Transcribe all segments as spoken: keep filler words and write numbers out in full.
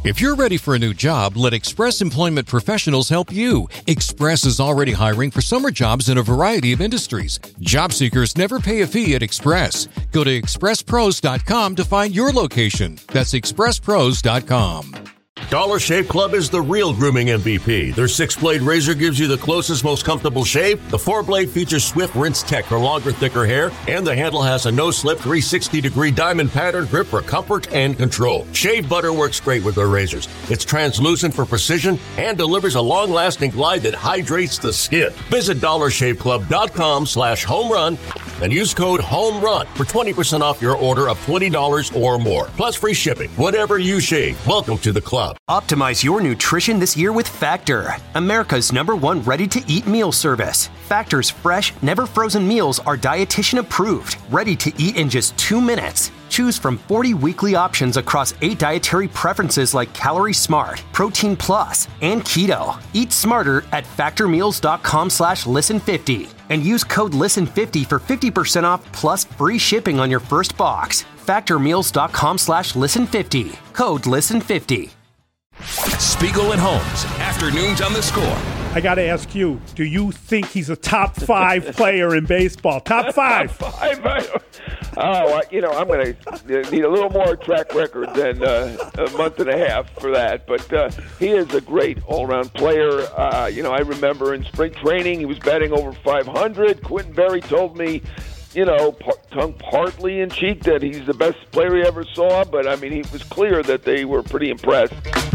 If you're ready for a new job, let Express Employment Professionals help you. Express is already hiring for summer jobs in a variety of industries. Job seekers never pay a fee at Express. Go to express pros dot com to find your location. That's express pros dot com. Dollar Shave Club is the real grooming M V P. Their six-blade razor gives you the closest, most comfortable shave. The four-blade features Swift Rinse Tech for longer, thicker hair. And the handle has a no-slip three hundred sixty degree diamond pattern grip for comfort and control. Shave butter works great with their razors. It's translucent for precision and delivers a long-lasting glide that hydrates the skin. Visit dollar shave club dot com slash home run and use code HOMERUN for twenty percent off your order of twenty dollars or more. Plus free shipping. Whatever you shave, welcome to the club. Optimize your nutrition this year with Factor, America's number one ready-to-eat meal service. Factor's fresh, never-frozen meals are dietitian approved, ready to eat in just two minutes. Choose from forty weekly options across eight dietary preferences like Calorie Smart, Protein Plus, and Keto. Eat smarter at factormeals.com slash listen50and use code listen fifty for fifty percent off plus free shipping on your first box. Factormeals.com slash listen fifty. Code listen fifty. Spiegel and Holmes, afternoons on the Score. I got to ask you, do you think he's a top five player in baseball? Top five. Top five. I, oh, you know, I'm going to need a little more track record than uh, a month and a half for that. But uh, he is a great all-around player. Uh, you know, I remember in spring training he was batting over five hundred. Quentin Berry told me, you know, par- tongue partly in cheek that he's the best player he ever saw. But, I mean, it was clear that they were pretty impressed.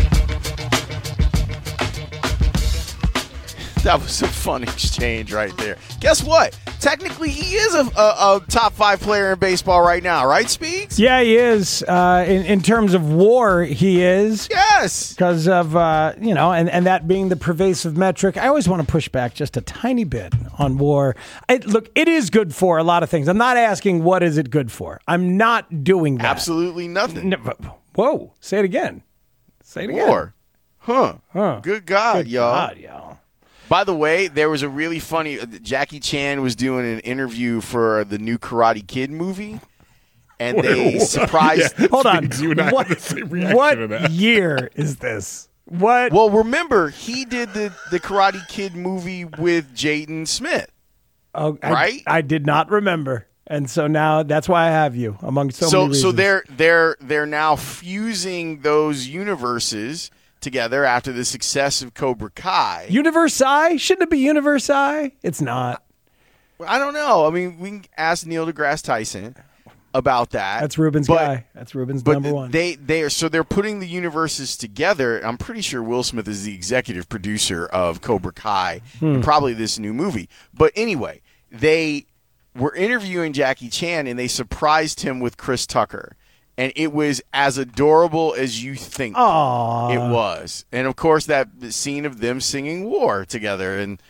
That was a fun exchange right there. Guess what? Technically, he is a, a, a top five player in baseball right now, right, Speaks? Yeah, he is. Uh, in, in terms of WAR, he is. Yes. Because of, uh, you know, and, and that being the pervasive metric. I always want to push back just a tiny bit on WAR. I, look, it is good for a lot of things. I'm not asking what is it good for. I'm not doing that. Absolutely nothing. No, whoa. Say it again. Say it again. WAR. Huh. Huh. Good God, Good y'all. God, y'all. By the way, there was a really funny uh, Jackie Chan was doing an interview for the new Karate Kid movie, and they Wait, surprised. Yeah, Hold on. you and I what had the same reaction what to that. year is this? What? Well, remember he did the the Karate Kid movie with Jaden Smith. Oh, I, right? I did not remember, and so now that's why I have you among so, So many reasons. so they're they're they're now fusing those universes together after the success of Cobra Kai. Universe I? Shouldn't it be Universe I? It's not. I don't know. I mean, we can ask Neil deGrasse Tyson about that. That's Ruben's but, guy. That's Ruben's but number one. They they are so they're putting the universes together. I'm pretty sure Will Smith is the executive producer of Cobra Kai Hmm. and probably this new movie. But anyway, they were interviewing Jackie Chan and they surprised him with Chris Tucker. And it was as adorable as you think Aww. it was. And, of course, that scene of them singing War together and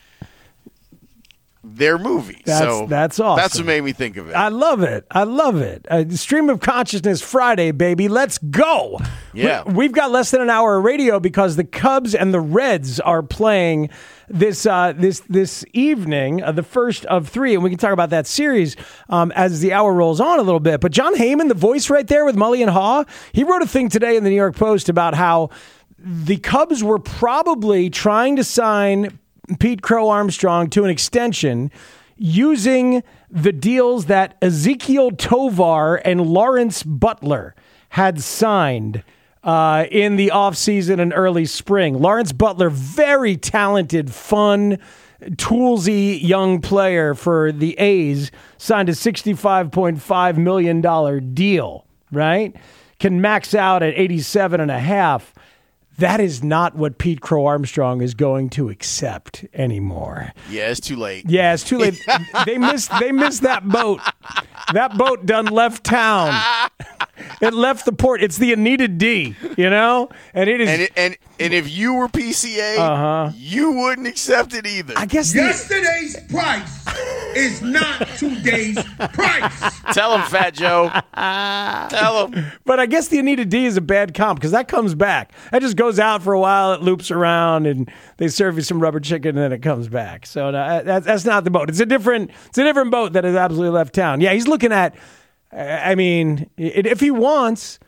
their movie. That's, so that's awesome. That's what made me think of it. I love it. I love it. Uh, Stream of Consciousness Friday, baby. Let's go. Yeah. We, we've got less than an hour of radio because the Cubs and the Reds are playing this uh, this this evening, uh, the first of three, and we can talk about that series um, as the hour rolls on a little bit. But John Heyman, the voice right there with Mully and Haw, he wrote a thing today in the New York Post about how the Cubs were probably trying to sign Pete Crow Armstrong to an extension using the deals that Ezekiel Tovar and Lawrence Butler had signed uh, in the offseason and early spring. Lawrence Butler, very talented, fun, toolsy young player for the A's, signed a sixty-five point five million dollars deal, right? Can max out at eighty-seven and a half. That is not what Pete Crow Armstrong is going to accept anymore. Yeah, it's too late. Yeah, it's too late. they missed they missed that boat. That boat done left town. It left the port. It's the Anita D, you know? And it is And it, and and if you were P C A, Uh-huh. you wouldn't accept it either. I guess the, Yesterday's price is not today's price. Tell him, Fat Joe. Tell him. But I guess the Anita D is a bad comp because that comes back. That just goes out for a while, it loops around, and they serve you some rubber chicken, and then it comes back. So no, that's that's not the boat. It's a different it's a different boat that has absolutely left town. Yeah, he's looking at. I mean, if he wants,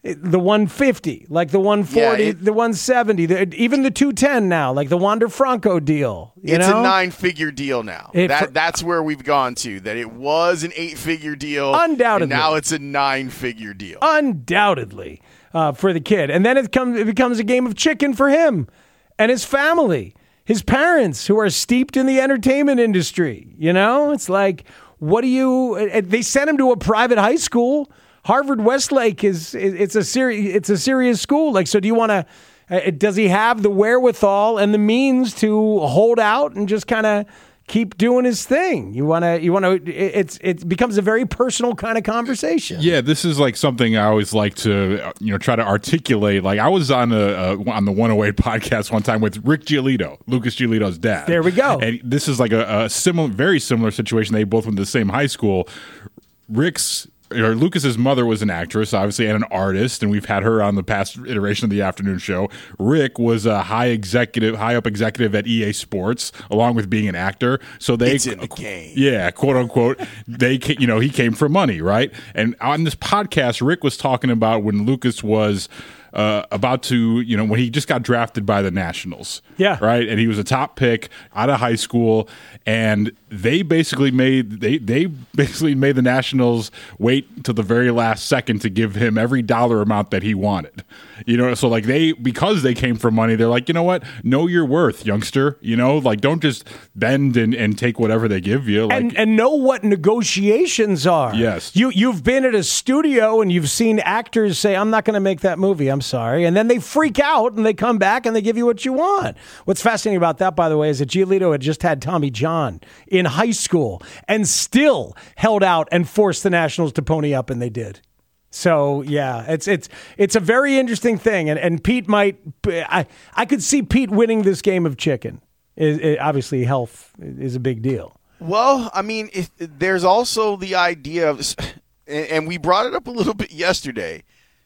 the one fifty, like the one forty, Yeah, it- the one seventy, the, even the two ten now, like the Wander Franco deal. You it's know? a nine-figure deal now. It- that for- that's where we've gone to. That it was an eight-figure deal, Undoubtedly. and now it's a nine-figure deal. Undoubtedly uh, for the kid. And then it comes it becomes a game of chicken for him and his family, his parents who are steeped in the entertainment industry. You know, it's like, what do you? They sent him to a private high school. Harvard Westlake is it's a seri- it's a serious school. Like, so do you want to? Uh, does he have the wherewithal and the means to hold out and just kind of keep doing his thing? You want to? You want to? It's it becomes a very personal kind of conversation. Yeah, this is like something I always like to you know try to articulate. Like I was on a, a on the one oh eight podcast one time with Rick Giolito, Lucas Giolito's dad. There we go. And this is like a, a similar, very similar situation. They both went to the same high school. Rick's. Or Lucas's mother was an actress, obviously, and an artist, and we've had her on the past iteration of the afternoon show. Rick was a high executive, high up executive at E A Sports, along with being an actor. So they, It's in the game. yeah, quote unquote, they, ca- you know, he came for money, right? And on this podcast, Rick was talking about when Lucas was. Uh, about to, you know, when he just got drafted by the Nationals. Yeah. Right? And he was a top pick out of high school. And they basically made they they basically made the Nationals wait till the very last second to give him every dollar amount that he wanted. You know, so like they because they came for money, they're like, you know what? Know your worth, youngster. You know, like don't just bend and, and take whatever they give you. Like and and know what negotiations are. Yes. You you've been at a studio and you've seen actors say, I'm not going to make that movie. I'm sorry. And then they freak out and they come back and they give you what you want. What's fascinating about that, by the way, is that Giolito had just had Tommy John in high school and still held out and forced the Nationals to pony up, and they did. So yeah, it's it's it's a very interesting thing, and and Pete might I I could see Pete winning this game of chicken. It, it, obviously, health is a big deal. Well, I mean, if, there's also the idea of, and, and we brought it up a little bit yesterday.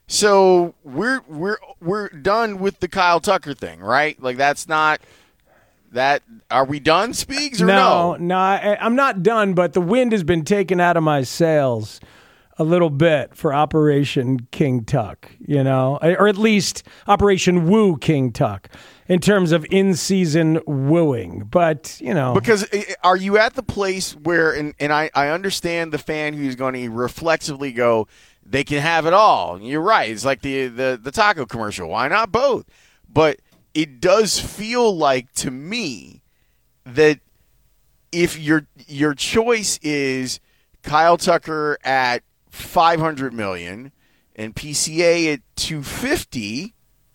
So we're we're we're done with the Kyle Tucker thing, right? Like that's not that. Are we done, Speaks, or no? no? No, I, I'm not done. But the wind has been taken out of my sails a little bit for Operation King Tuck, you know, or at least Operation Woo King Tuck in terms of in-season wooing. But, you know. Because are you at the place where, and, and I, I understand the fan who's going to reflexively go, they can have it all. And you're right. It's like the, the, the taco commercial. Why not both? But it does feel like to me that if your your choice is Kyle Tucker at five hundred million dollars and P C A at two hundred fifty,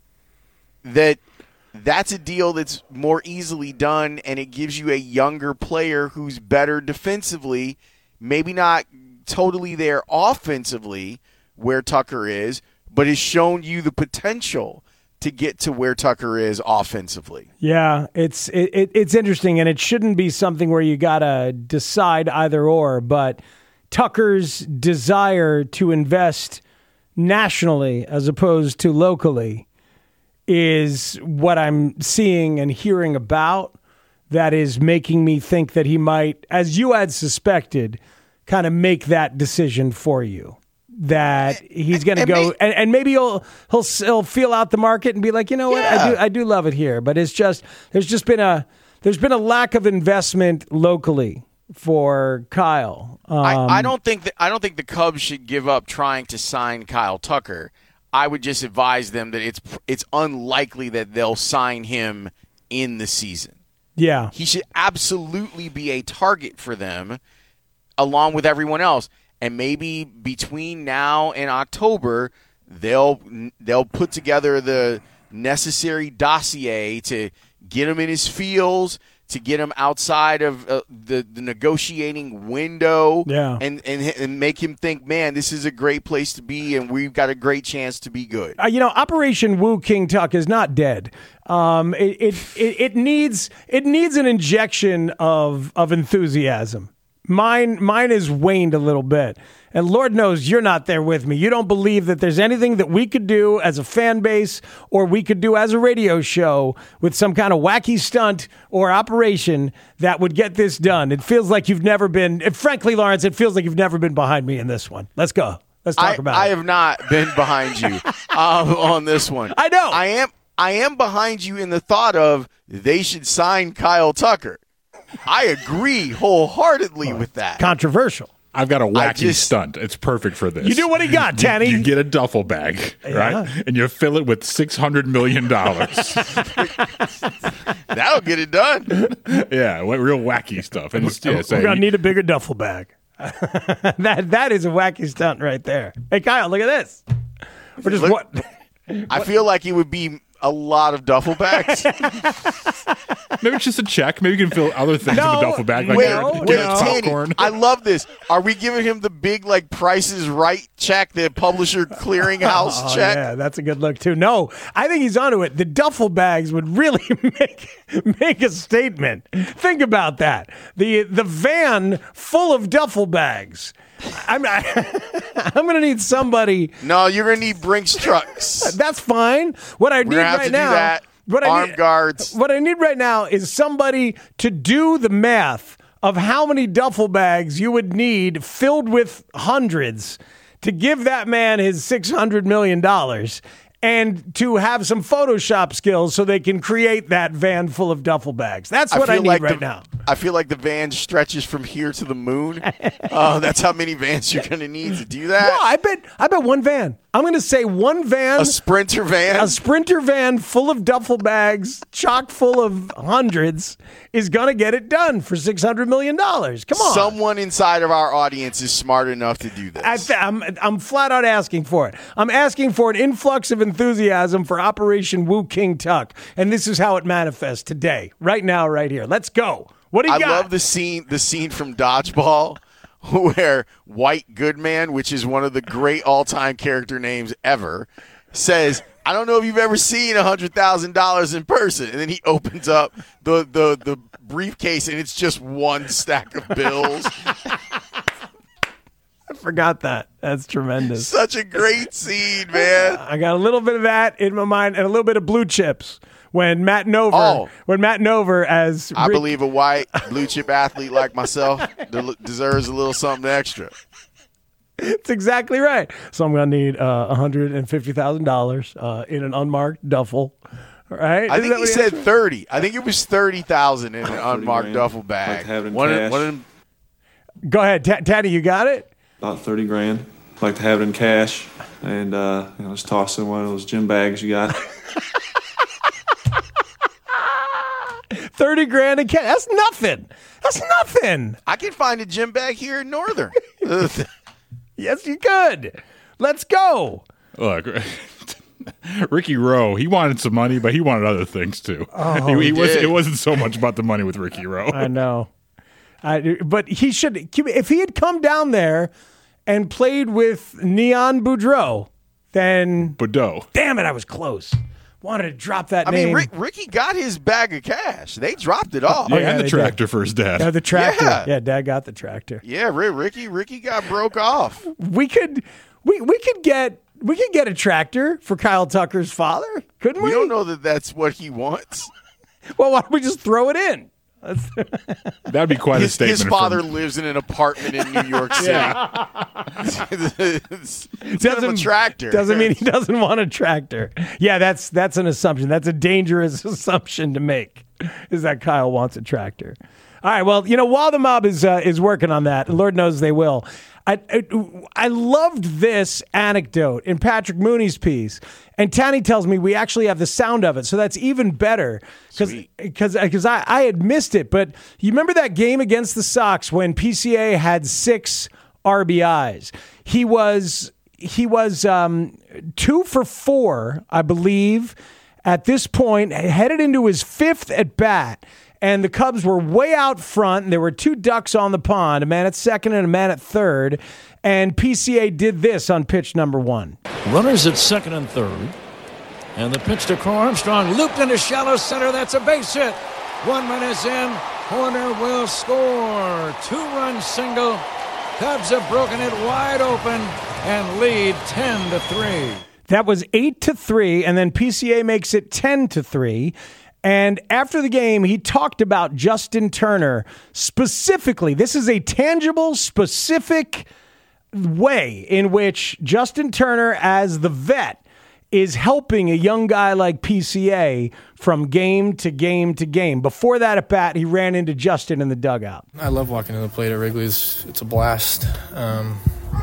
that that's a deal that's more easily done, and it gives you a younger player who's better defensively, maybe not totally there offensively where Tucker is, but has shown you the potential to get to where Tucker is offensively. Yeah, it's it, it, it's interesting, and it shouldn't be something where you got to decide either or, but Tucker's desire to invest nationally as opposed to locally is what I'm seeing and hearing about that is making me think that he might, as you had suspected, kind of make that decision for you. That he's going to go, and, and maybe he'll, he'll he'll feel out the market and be like, you know what, Yeah. I do I do love it here, but it's just there's just been a there's been a lack of investment locally for Kyle. Um, I, I don't think that I don't think the Cubs should give up trying to sign Kyle Tucker. I would just advise them that it's it's unlikely that they'll sign him in the season. Yeah, He should absolutely be a target for them, along with everyone else. And maybe between now and October, they'll they'll put together the necessary dossier to get him in his feels, to get him outside of uh, the, the negotiating window, Yeah. and, and and make him think, man, this is a great place to be, and we've got a great chance to be good. Uh, you know, Operation Woo King Tuck is not dead. Um, it, it it it needs it needs an injection of of enthusiasm. Mine mine has waned a little bit. And Lord knows you're not there with me. You don't believe that there's anything that we could do as a fan base or we could do as a radio show with some kind of wacky stunt or operation that would get this done. It feels like you've never been, frankly, Lawrence, it feels like you've never been behind me in this one. Let's go. Let's talk I, about I it. have not been behind you um, on this one. I know. I am. I am behind you in the thought of they should sign Kyle Tucker. I agree wholeheartedly with that. Controversial. I've got a wacky just- stunt. It's perfect for this. You do what he got, Tanny. You get a duffel bag, right? And you fill it with six hundred million dollars. That'll get it done. Yeah, what real wacky stuff. And it's, yeah, We're say, going to need a bigger duffel bag. that That is a wacky stunt right there. Hey, Kyle, look at this. We're just Look- what? I feel like it would be a lot of duffel bags. maybe it's just a check. Maybe you can fill other things No, in the duffel bag, like Wait, your, no, get wait, a no. Tanny, popcorn. I love this. Are we giving him the big, like, Price is Right check, the publisher clearinghouse Oh, check? yeah, that's a good look, too. No, I think he's onto it. The duffel bags would really make make a statement. Think about that. The the van full of duffel bags. I'm, I'm going to need somebody. No, you're going to need Brinks trucks. That's fine. What I need We're going to have right to now. do that. What I Armed need, guards. What I need right now is somebody to do the math of how many duffel bags you would need filled with hundreds to give that man his six hundred million dollars and to have some Photoshop skills so they can create that van full of duffel bags. That's what I, feel need like right the, now. I feel like the van stretches from here to the moon. uh, that's how many vans you're going to need to do that. No, I bet I bet one van. I'm going to say one van. A Sprinter van? A Sprinter van full of duffel bags, chock full of hundreds, is going to get it done for six hundred million dollars. Come on. Someone inside of our audience is smart enough to do this. I th- I'm, I'm flat out asking for it. I'm asking for an influx of enthusiasm for Operation Woo King Tuck. And this is how it manifests today, right now, right here. Let's go. What do you I got? love the scene the scene from Dodgeball where White Goodman, which is one of the great all-time character names ever, says, I don't know if you've ever seen one hundred thousand dollars in person. And then he opens up the, the, the briefcase, and it's just one stack of bills. I forgot that. That's tremendous. Such a great scene, man. I got a little bit of that in my mind and a little bit of Blue Chips. When Matt Nover, Oh. when Matt Nover as I Rick- believe a white blue chip athlete like myself de- deserves a little something extra. It's exactly right. So I'm going to need uh, one hundred fifty thousand dollars uh, in an unmarked duffel. All right? I Isn't think that he what said asked? thirty. I think it was thirty thousand in an About thirty unmarked grand. duffel bag. Like to have it in one, of- cash. one of them, Go ahead, T- Taddy, you got it? About thirty grand. Like to have it in cash and uh, you know, just toss it in one of those gym bags you got. thirty grand in cash. That's nothing. That's nothing. I can find a gym bag here in Northern. Yes, you could. Let's go. Look, Ricky Rowe, he wanted some money, but he wanted other things too. Oh, he, he he was, did. it wasn't so much about the money with Ricky Rowe. I know. I, but he should, if he had come down there and played with Neon Boudreaux, then, Bordeaux. damn it, I was close. Wanted to drop that I name. mean, Rick, Ricky got his bag of cash. They dropped it off. Yeah, yeah, and the they tractor for his dad. Yeah, the tractor. Yeah. Yeah. Dad got the tractor. Yeah, Rick, Ricky, Ricky got broke off. We could, we we could get, we could get a tractor for Kyle Tucker's father, couldn't we? We don't know that that's what he wants. Well, why don't we just throw it in? That'd be quite a His, statement. his father from- lives in an apartment in New York City. it's it's kind of a tractor. Doesn't mean he doesn't want a tractor. Yeah, that's that's an assumption. That's a dangerous assumption to make. Is that Kyle wants a tractor? All right. Well, you know, while the mob is uh, is working on that, and Lord knows they will. I, I I loved this anecdote in Patrick Mooney's piece, and Tanny tells me we actually have the sound of it, so that's even better because because because I, I had missed it. But you remember that game against the Sox when P C A had six R B Is? He was he was um, two for four, I believe, at this point, headed into his fifth at bat. And the Cubs were way out front. And there were two ducks on the pond, a man at second and a man at third. And P C A did this on pitch number one. Runners at second and third. And the pitch to Crow Armstrong, looped into shallow center. That's a base hit. One run is in. Horner will score. Two-run single. Cubs have broken it wide open and lead ten to three. That was eight to three, and then P C A makes it ten to three. And after the game, he talked about Justin Turner specifically. This is a tangible, specific way in which Justin Turner, as the vet, is helping a young guy like P C A from game to game to game. Before that at bat, he ran into Justin in the dugout. I love walking to the plate at Wrigley's. It's a blast. Um,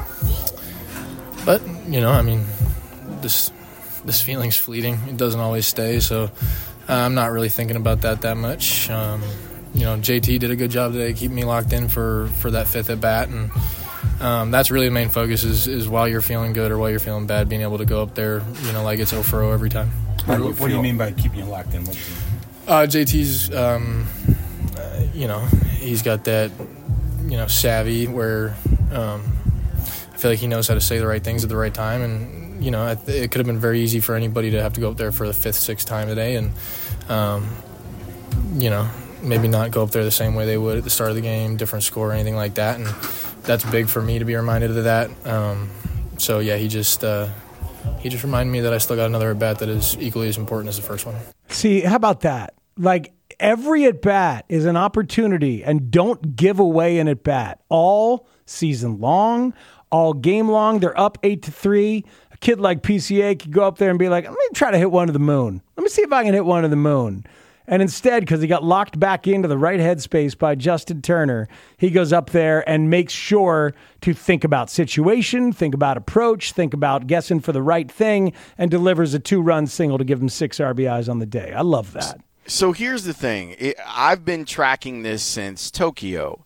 but, you know, I mean, this this feeling's fleeting. It doesn't always stay, so uh, I'm not really thinking about that that much. Um, you know, J T did a good job today, keeping me locked in for, for that fifth at bat, and Um, that's really the main focus is, is while you're feeling good or while you're feeling bad, being able to go up there, you know, like it's oh for oh every time. What do you, what do you mean by keeping you locked in? What do you mean? Uh, J T's, um, uh, you know, he's got that, you know, savvy where um, I feel like he knows how to say the right things at the right time. And, you know, it, it could have been very easy for anybody to have to go up there for the fifth, sixth time today and, um, you know, maybe not go up there the same way they would at the start of the game, different score or anything like that. And that's big for me to be reminded of that. Um, so, yeah, he just uh, he just reminded me that I still got another at-bat that is equally as important as the first one. See, how about that? Like, every at-bat is an opportunity, and don't give away an at-bat. All season long, all game long, they're up eight to three. A kid like P C A could go up there and be like, let me try to hit one to the moon. Let me see if I can hit one to the moon. And instead, because he got locked back into the right headspace by Justin Turner, he goes up there and makes sure to think about situation, think about approach, think about guessing for the right thing, and delivers a two-run single to give him six R B Is on the day. I love that. So here's the thing. It, I've been tracking this since Tokyo.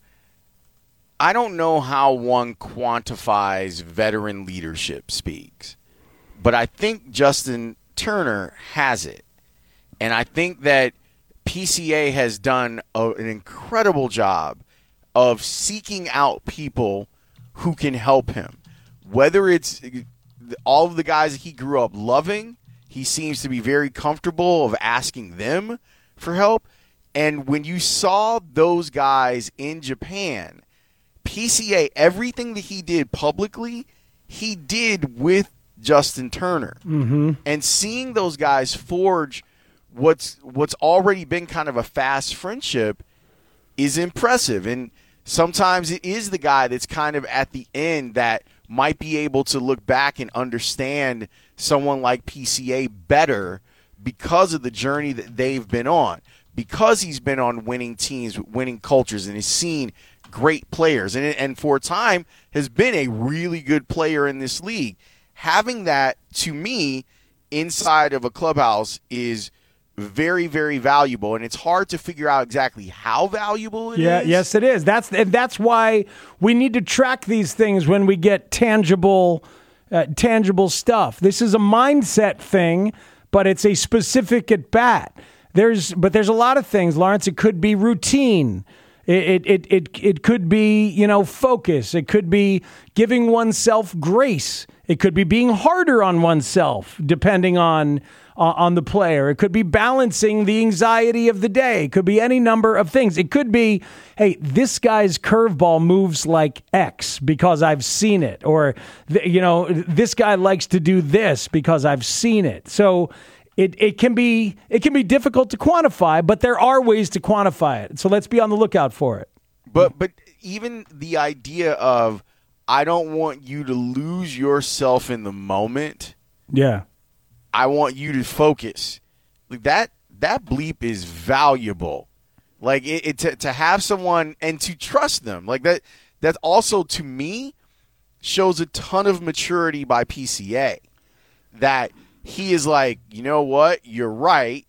I don't know how one quantifies veteran leadership speaks, but I think Justin Turner has it. And I think that P C A has done a, an incredible job of seeking out people who can help him. Whether it's all of the guys that he grew up loving, he seems to be very comfortable of asking them for help. And when you saw those guys in Japan, P C A, everything that he did publicly, he did with Justin Turner. Mm-hmm. And seeing those guys forge what's what's already been kind of a fast friendship is impressive. And sometimes it is the guy that's kind of at the end that might be able to look back and understand someone like P C A better because of the journey that they've been on, because he's been on winning teams, winning cultures, and has seen great players, and, and for a time has been a really good player in this league. Having that, to me, inside of a clubhouse is very, very valuable, and it's hard to figure out exactly how valuable it yeah, is. Yes, it is. That's and that's why we need to track these things when we get tangible, uh, tangible stuff. This is a mindset thing, but it's a specific at bat. There's, but there's a lot of things, Lawrence. It could be routine. It it it it could be, you know, focus. It could be giving oneself grace. It could be being harder on oneself, depending on uh, on the player. It could be balancing the anxiety of the day. It could be any number of things. It could be, hey, this guy's curveball moves like X because I've seen it, or you know, this guy likes to do this because I've seen it. So. It it can be it can be difficult to quantify, but there are ways to quantify it. So let's be on the lookout for it. But but even the idea of I don't want you to lose yourself in the moment. Yeah. I want you to focus. Like that that bleep is valuable. Like it, it to, to have someone and to trust them. Like that that also to me shows a ton of maturity by P C A. That he is like, you know what? You're right.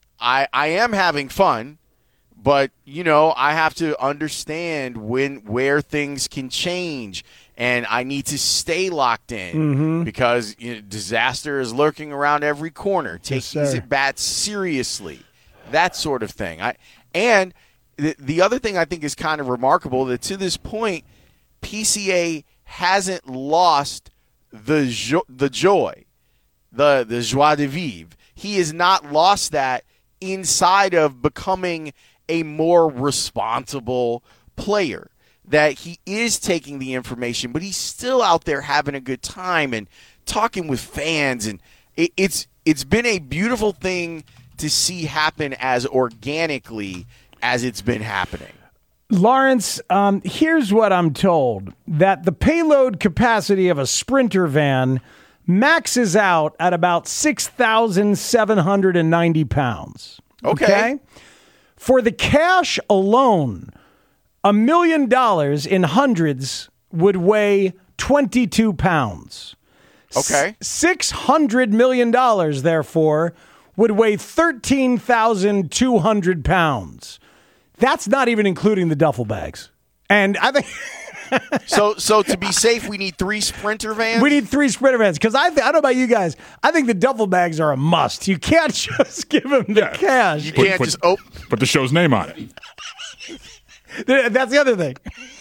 I I am having fun, but you know I have to understand when where things can change, and I need to stay locked in mm-hmm. because you know, disaster is lurking around every corner. Take yes, these at bats seriously, that sort of thing. I and the the other thing I think is kind of remarkable that to this point, P C A hasn't lost the jo- the joy. The the joie de vivre. He has not lost that inside of becoming a more responsible player. That he is taking the information, but he's still out there having a good time and talking with fans. And it, it's it's been a beautiful thing to see happen as organically as it's been happening. Lawrence, um, here's what I'm told, that the payload capacity of a Sprinter van maxes out at about six thousand seven hundred ninety pounds. Okay. okay? For the cash alone, a million dollars in hundreds would weigh twenty-two pounds. Okay. S- six hundred million dollars, therefore, would weigh thirteen thousand two hundred pounds. That's not even including the duffel bags. And I think... so so to be safe, we need three Sprinter vans? We need three Sprinter vans. Because I, th- I don't know about you guys. I think the duffel bags are a must. You can't just give them the yeah. cash. You can't put, just... Oh. Put the show's name on it. That's the other thing.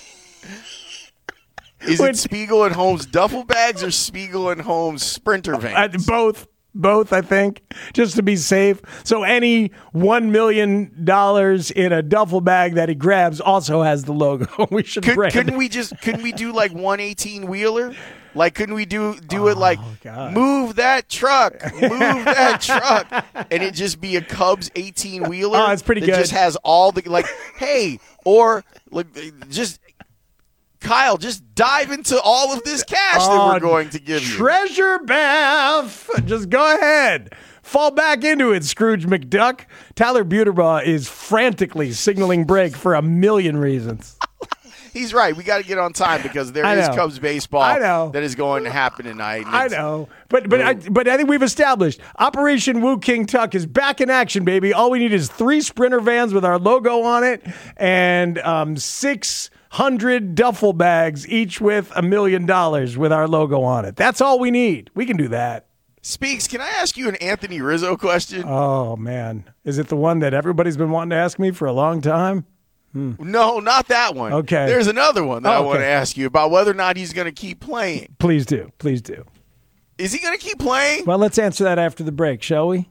Is when, it Spiegel and Holmes duffel bags or Spiegel and Holmes Sprinter vans? Uh, both. Both, I think, just to be safe. So any one million dollars in a duffel bag that he grabs also has the logo. We should Could, brand Couldn't it. we just, couldn't we do like one eighteen-wheeler? Like, couldn't we do do oh, it like, God. move that truck, move that truck, and it just be a Cubs eighteen-wheeler? Oh, it's pretty that good. just has all the, like, hey, or like just... Kyle, just dive into all of this cash oh, that we're going to give you. Treasure bath. Just go ahead. Fall back into it, Scrooge McDuck. Tyler Buterbaugh is frantically signaling break for a million reasons. He's right. We got to get on time because there is Cubs baseball I know. that is going to happen tonight. I know. But but I, but I think we've established Operation Woo King Tuck is back in action, baby. All we need is three Sprinter vans with our logo on it and um, six hundred duffel bags, each with a million dollars with our logo on it. That's all we need. We can do that. Speaks, can I ask you an Anthony Rizzo question? Oh, man. Is it the one that everybody's been wanting to ask me for a long time? Hmm. No, not that one. Okay. There's another one that oh, I okay. want to ask you about whether or not he's going to keep playing. Please do. Please do. Is he going to keep playing? Well, let's answer that after the break, shall we?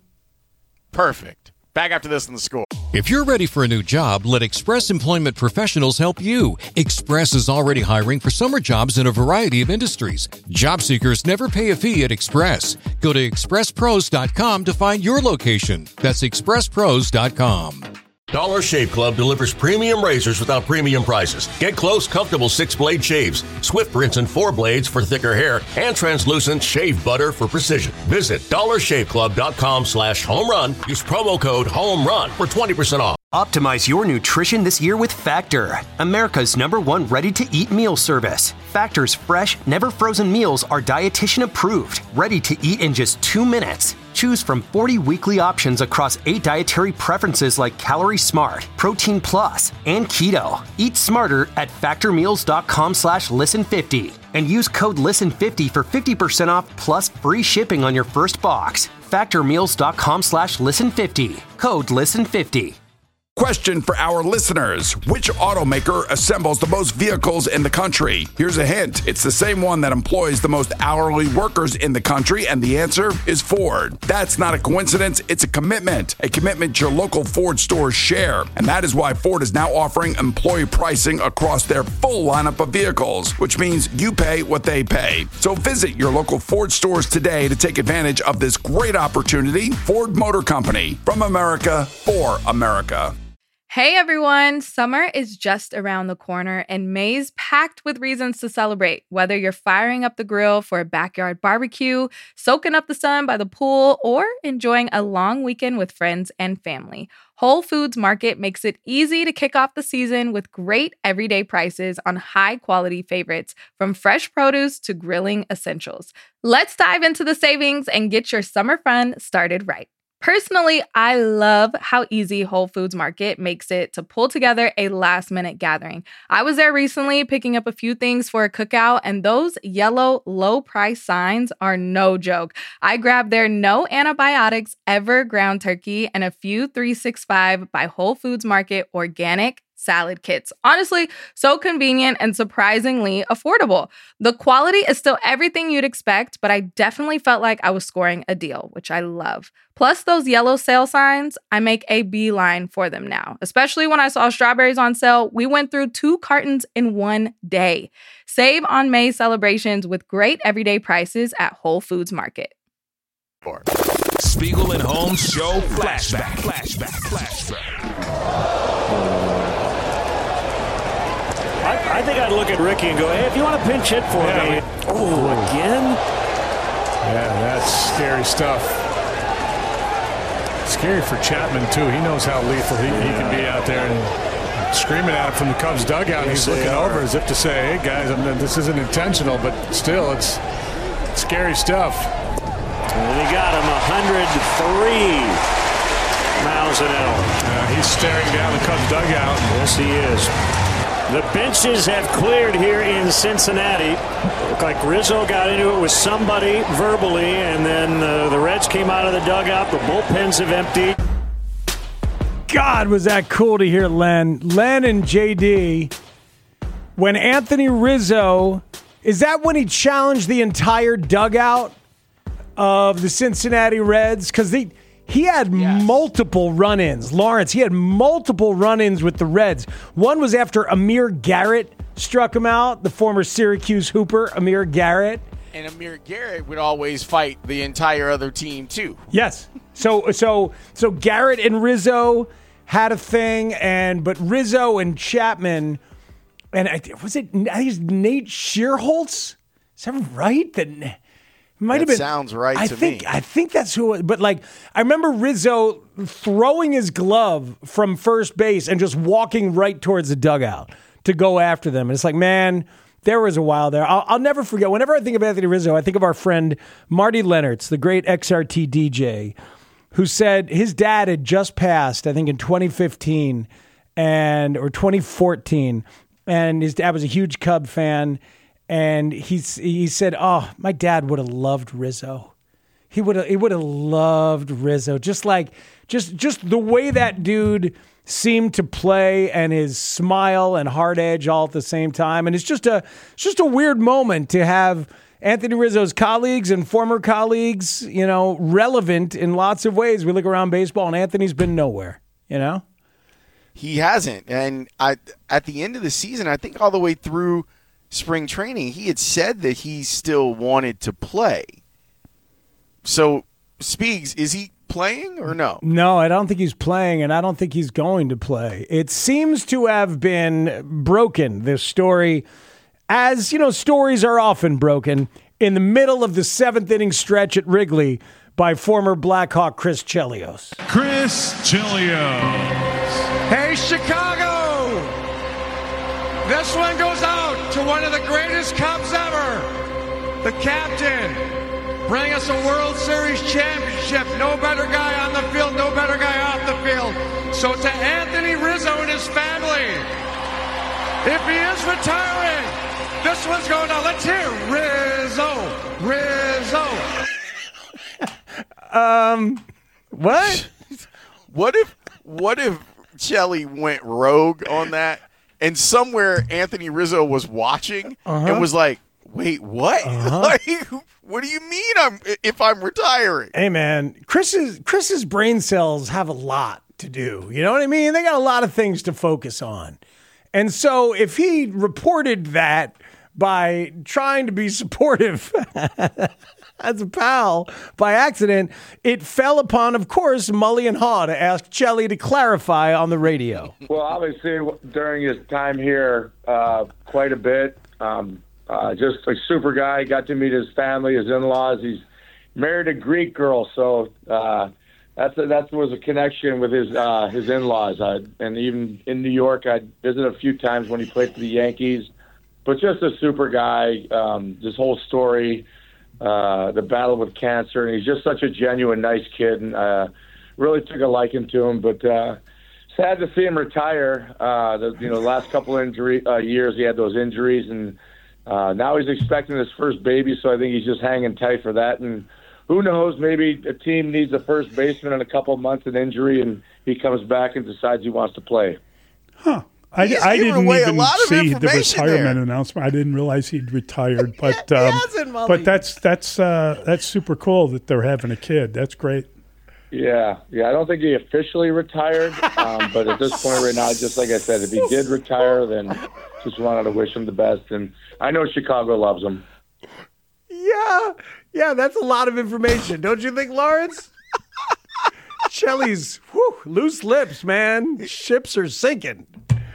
Perfect. Back after this in the Score. If you're ready for a new job, let Express Employment Professionals help you. Express is already hiring for summer jobs in a variety of industries. Job seekers never pay a fee at Express. Go to express pros dot com to find your location. That's express pros dot com. Dollar Shave Club delivers premium razors without premium prices. Get close, comfortable six-blade shaves, Swift rinse and four blades for thicker hair, and translucent shave butter for precision. Visit dollar shave club dot com slash home run. Use promo code HOMERUN for twenty percent off. Optimize your nutrition this year with Factor, America's number one ready-to-eat meal service. Factor's fresh, never-frozen meals are dietitian approved, ready to eat in just two minutes. Choose from forty weekly options across eight dietary preferences like Calorie Smart, Protein Plus, and Keto. Eat smarter at factor meals dot com slash listen fifty and use code listen fifty for fifty percent off plus free shipping on your first box. factor meals dot com slash listen fifty. Code listen fifty. Question for our listeners. Which automaker assembles the most vehicles in the country? Here's a hint. It's the same one that employs the most hourly workers in the country, and the answer is Ford. That's not a coincidence. It's a commitment. A commitment your local Ford stores share. And that is why Ford is now offering employee pricing across their full lineup of vehicles, which means you pay what they pay. So visit your local Ford stores today to take advantage of this great opportunity. Ford Motor Company. From America, for America. Hey everyone, summer is just around the corner and May's packed with reasons to celebrate. Whether you're firing up the grill for a backyard barbecue, soaking up the sun by the pool, or enjoying a long weekend with friends and family, Whole Foods Market makes it easy to kick off the season with great everyday prices on high-quality favorites, from fresh produce to grilling essentials. Let's dive into the savings and get your summer fun started right. Personally, I love how easy Whole Foods Market makes it to pull together a last-minute gathering. I was there recently picking up a few things for a cookout, and those yellow low-price signs are no joke. I grabbed their no antibiotics ever ground turkey and a few three sixty-five by Whole Foods Market organic salad kits. Honestly, so convenient and surprisingly affordable. The quality is still everything you'd expect, but I definitely felt like I was scoring a deal, which I love. Plus those yellow sale signs, I make a beeline for them now. Especially when I saw strawberries on sale, we went through two cartons in one day. Save on May celebrations with great everyday prices at Whole Foods Market. Spiegel and Holmes Show Flashback. Flashback. Flashback. I think I'd look at Ricky and go, hey, if you want to pinch hit for Yeah. me. Oh, again? Yeah, that's scary stuff. Scary for Chapman, too. He knows how lethal he, he can be out there and screaming at him from the Cubs dugout. Yes, He's they looking are. over as if to say, hey, guys, I mean, this isn't intentional, but still, it's scary stuff. And he got him one hundred three miles an hour. Uh, he's staring down the Cubs dugout. Yes, he is. The benches have cleared here in Cincinnati. Looked like Rizzo got into it with somebody verbally, and then uh, the Reds came out of the dugout. The bullpens have emptied. God, was that cool to hear Len. Len and J D, when Anthony Rizzo, is that when he challenged the entire dugout of the Cincinnati Reds? Because he, he had yes. multiple run-ins. Lawrence, he had multiple run-ins with the Reds. One was after Amir Garrett struck him out, the former Syracuse Hooper, Amir Garrett. And Amir Garrett would always fight the entire other team, too. Yes. So so so Garrett and Rizzo had a thing, and but Rizzo and Chapman, and I, was it I think it's Nate Shearholtz? Is that right? That might that have been. Sounds right I to think, me. I think that's who. It, but like I remember Rizzo throwing his glove from first base and just walking right towards the dugout to go after them. And it's like, man, there was a while there. I'll, I'll never forget. Whenever I think of Anthony Rizzo, I think of our friend Marty Lennertz, the great X R T D J, who said his dad had just passed, I think in twenty fifteen and or twenty fourteen, and his dad was a huge Cub fan, and he's he said, "Oh, my dad would have loved Rizzo. He would have he would have loved Rizzo, just like just just the way that dude seemed to play, and his smile and hard edge all at the same time." And it's just a it's just a weird moment to have Anthony Rizzo's colleagues and former colleagues, you know, relevant in lots of ways. We look around baseball, and Anthony's been nowhere, you know? He hasn't. And I, at the end of the season, I think all the way through spring training, he had said that he still wanted to play. So, Speaks, is he playing or no? No, I don't think he's playing, and I don't think he's going to play. It seems to have been broken, this story. As, you know, stories are often broken in the middle of the seventh inning stretch at Wrigley by former Blackhawk Chris Chelios. Chris Chelios. Hey, Chicago! This one goes out to one of the greatest Cubs ever. The captain. Bring us a World Series championship. No better guy on the field, no better guy off the field. So to Anthony Rizzo and his family, if he is retiring, this one's going on. Let's hear Rizzo. Rizzo. um, what? What if what if Chelly went rogue on that, and somewhere Anthony Rizzo was watching Uh-huh. and was like, "Wait, what? Uh-huh. Like, what do you mean? I'm if I'm retiring?" Hey, man, Chris's Chris's brain cells have a lot to do. You know what I mean? They got a lot of things to focus on. And so if he reported that by trying to be supportive as a pal by accident, it fell upon, of course, Mully and Haw to ask Chelly to clarify on the radio. Well, obviously, during his time here, uh, quite a bit. Um, uh, just a super guy. Got to meet his family, his in-laws. He's married a Greek girl, so uh, that's a, that was a connection with his uh, his in-laws. I, and even in New York, I visited a few times when he played for the Yankees. But just a super guy. Um, this whole story, uh, the battle with cancer, and he's just such a genuine, nice kid, and uh, really took a liking to him. But uh, sad to see him retire. Uh, the you know last couple injury uh, years he had those injuries, and uh, now he's expecting his first baby. So I think he's just hanging tight for that. And who knows? Maybe a team needs a first baseman in a couple of months of injury, and he comes back and decides he wants to play. Huh. I, I didn't even see the retirement there. announcement. I didn't realize he'd retired, but um, but that's that's uh, that's super cool that they're having a kid. That's great. Yeah, yeah. I don't think he officially retired, um, but at this point right now, just like I said, if he did retire, then just wanted to wish him the best. And I know Chicago loves him. Yeah, yeah. That's a lot of information, don't you think, Lawrence? Chelly's whew, loose lips, man. Ships are sinking.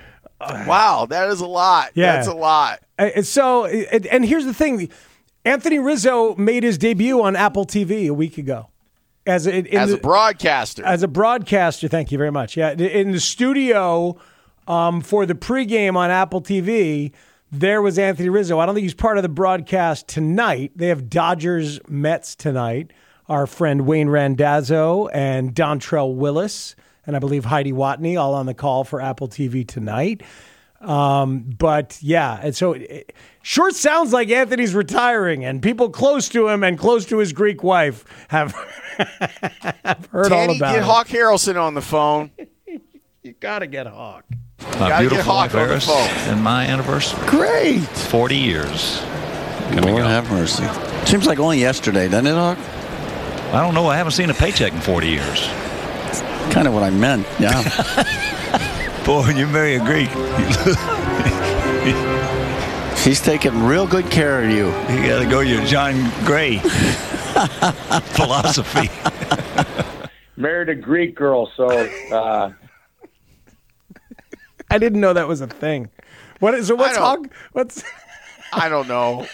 Wow, that is a lot. Yeah. That's a lot. Uh, So, and and here's the thing. Anthony Rizzo made his debut on Apple T V a week ago. As a, in As the, a broadcaster. As a broadcaster, thank you very much. Yeah, in the studio um, for the pregame on Apple T V, there was Anthony Rizzo. I don't think he's part of the broadcast tonight. They have Dodgers Mets tonight. Our friend Wayne Randazzo and Dontrell Willis, and I believe Heidi Watney, all on the call for Apple T V tonight. Um, but yeah, and so it sure sounds like Anthony's retiring, and people close to him and close to his Greek wife have, have heard Tanny, all about get it. Hawk Harrelson on the phone. You got to get Hawk. My beautiful wife, on the Eris, phone. and my anniversary. Great. forty years. Lord have mercy. Seems like only yesterday, doesn't it, Hawk? I don't know. I haven't seen a paycheck in forty years. Kind of what I meant, yeah. Boy, when you marry a Greek, she's taking real good care of you. You got to go your John Gray philosophy. Married a Greek girl, so uh, I didn't know that was a thing. What is so? What's I don't- Hawk? What's I don't know.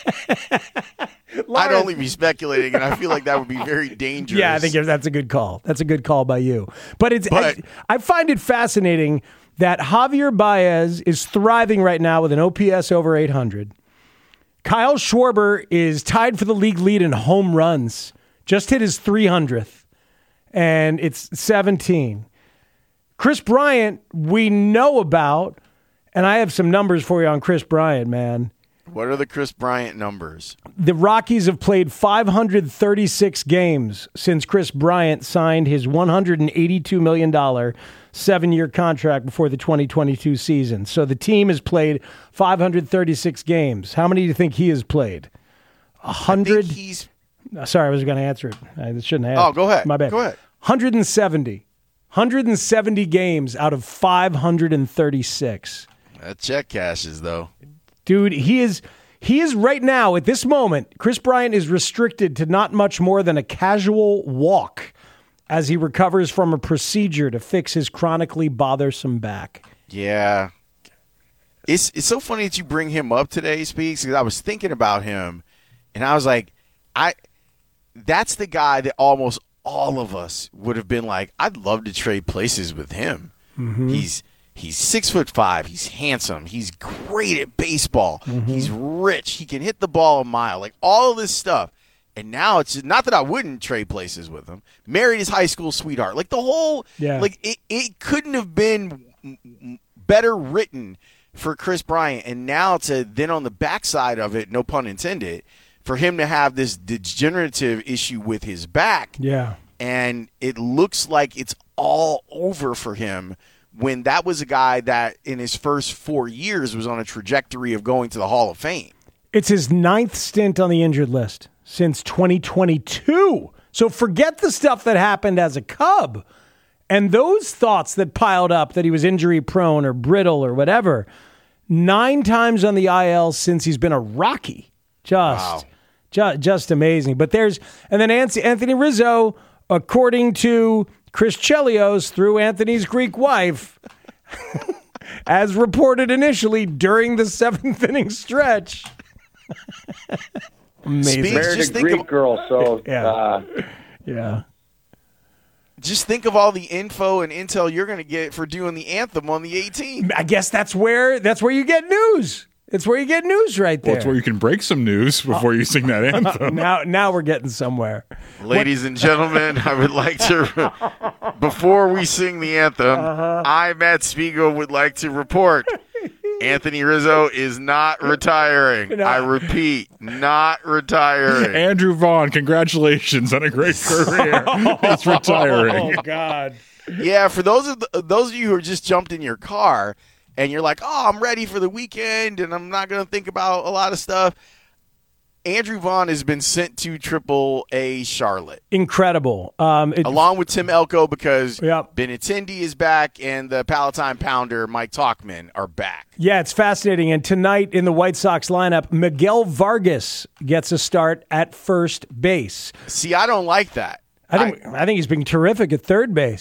I'd only be speculating, and I feel like that would be very dangerous. Yeah, I think that's a good call. That's a good call by you. But it's But- I, I find it fascinating that Javier Baez is thriving right now with an O P S over eight hundred. Kyle Schwarber is tied for the league lead in home runs. Just hit his three hundredth, and it's seventeen. Chris Bryant, we know about, and I have some numbers for you on Chris Bryant, man. What are the Chris Bryant numbers? The Rockies have played five hundred thirty-six games since Chris Bryant signed his one hundred eighty-two million dollars seven-year contract before the twenty twenty-two season. So the team has played five hundred thirty-six games. How many do you think he has played? A hundred? He's. Sorry, I was going to answer it. I shouldn't have. Oh, go ahead. My bad. Go ahead. one hundred seventy. one hundred seventy games out of five hundred thirty-six. That check cashes, though. Dude, he is he is right now at this moment. Chris Bryant is restricted to not much more than a casual walk as he recovers from a procedure to fix his chronically bothersome back. Yeah. It's it's so funny that you bring him up today, Speaks, because I was thinking about him, and I was like, I that's the guy that almost all of us would have been like, I'd love to trade places with him. Mm-hmm. He's He's six foot five. He's handsome. He's great at baseball. Mm-hmm. He's rich. He can hit the ball a mile. Like all of this stuff. And now it's not that I wouldn't trade places with him. Married his high school sweetheart. Like the whole, Yeah. like it, it couldn't have been better written for Chris Bryant. And now to then on the backside of it, no pun intended, for him to have this degenerative issue with his back. Yeah. And it looks like it's all over for him. When that was a guy that in his first four years was on a trajectory of going to the Hall of Fame. It's his ninth stint on the injured list since twenty twenty-two. So forget the stuff that happened as a Cub and those thoughts that piled up that he was injury prone or brittle or whatever. Nine times on the I L since he's been a Rocky. Just, Wow. just, just amazing. But there's, and then Anthony Rizzo, according to Chris Chelios through Anthony's Greek wife, as reported initially during the seventh inning stretch. Amazing. Speaks, Married just a think Greek of- girl, so Yeah. uh, Yeah. Just think of all the info and intel you're going to get for doing the anthem on the eighteenth. I guess that's where that's where you get news. It's where you get news right there. Well, it's where you can break some news before you sing that anthem. now, now we're getting somewhere. Ladies and gentlemen, I would like to, before we sing the anthem, Uh-huh. I, Matt Spiegel, would like to report Anthony Rizzo is not retiring. No. I repeat, not retiring. Andrew Vaughn, congratulations on a great career. He's retiring. Oh God. Yeah, for those of the, those of you who are just jumped in your car and you're like, oh, I'm ready for the weekend and I'm not going to think about a lot of stuff. Andrew Vaughn has been sent to Triple A Charlotte. Incredible. Um, it, Along with Tim Elko because Yep. Benintendi is back and the Palatine Pounder, Mike Talkman, are back. Yeah, it's fascinating. And tonight in the White Sox lineup, Miguel Vargas gets a start at first base. See, I don't like that. I think I, think he's been terrific at third base.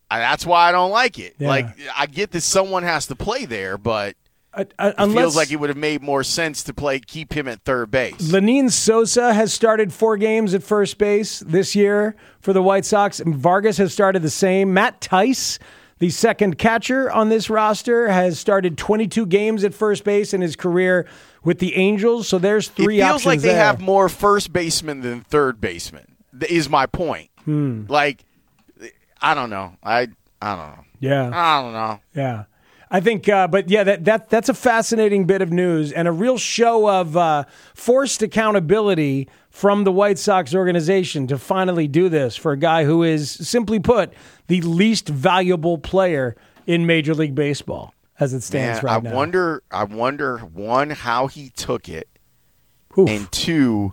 I, that's why I don't like it. Yeah. Like, I get that someone has to play there, but uh, uh, it unless, feels like it would have made more sense to play keep him at third base. Lenyn Sosa has started four games at first base this year for the White Sox. Vargas has started the same. Matt Tice, the second catcher on this roster, has started twenty-two games at first base in his career with the Angels. So there's three options. It feels like they there. have more first basemen than third basemen, is my point. Hmm. Like, I don't know. I I don't know. Yeah. I don't know. Yeah. I think, uh, but yeah, that, that that's a fascinating bit of news and a real show of uh, forced accountability from the White Sox organization to finally do this for a guy who is, simply put, the least valuable player in Major League Baseball as it stands Man, right I now. wonder, I wonder, one, how he took it, Oof. and two,